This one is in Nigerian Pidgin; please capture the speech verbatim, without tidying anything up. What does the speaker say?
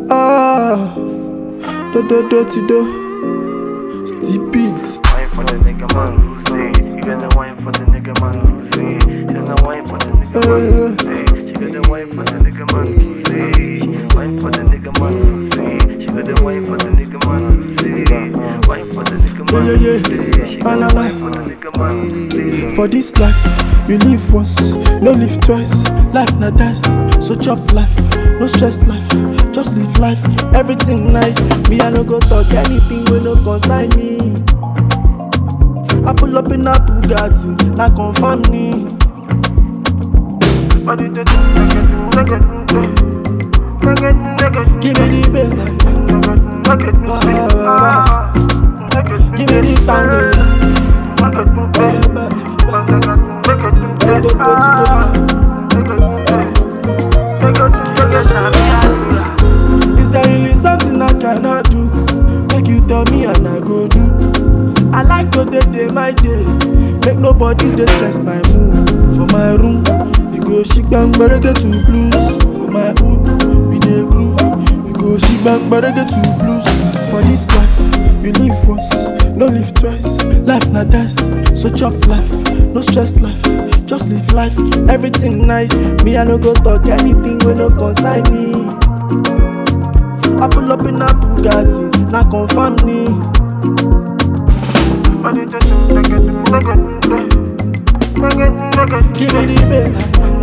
Ah, do do do ti do. Steve Beats. Wine for the nigga man who say you got the wine for the nigga man who say you got the wine for the nigga man who say she got the wine for the nigga man who say wine for the nigga man who say she got the wine for the nigga man who say wine for the nigga man Yeah, yeah, yeah. she got the wine for the nigga man who say. For this life, you live once, no live twice. Life na dance, so chop life, no stress life, just live life. Everything nice, me I no go talk anything wey no concern me. I pull up in a Bugatti, na confirm me. Give me the bass, ah, give me the tango. Is there really something I cannot do? Make you tell me and I go do. I like to day day my day. Make nobody dey stress my mood. For my room, we go shake bang get to blues. For my hood, we dey groove. We go shake bang get to blues. For this life, you live once, no live twice. Life na dance, so chop life, no stress life, just live life. Everything nice, me I no go talk anything wey no concern me. I pull up in a Bugatti, na confirm me. Give me the bass.